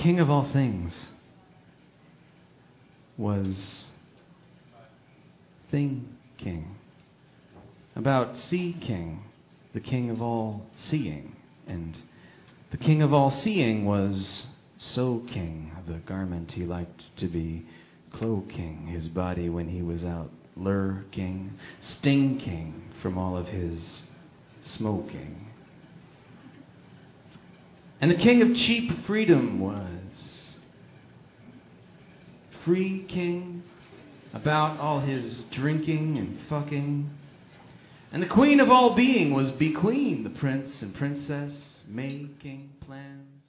king of all things was thinking about Sea King, the king of all seeing. And the king of all seeing was So King, the garment he liked to be cloaking his body when he was out lurking, stinking from all of his smoking. And the king of cheap freedom was Free King, about all his drinking and fucking. And the queen of all being was Be Queen, the prince and princess making plans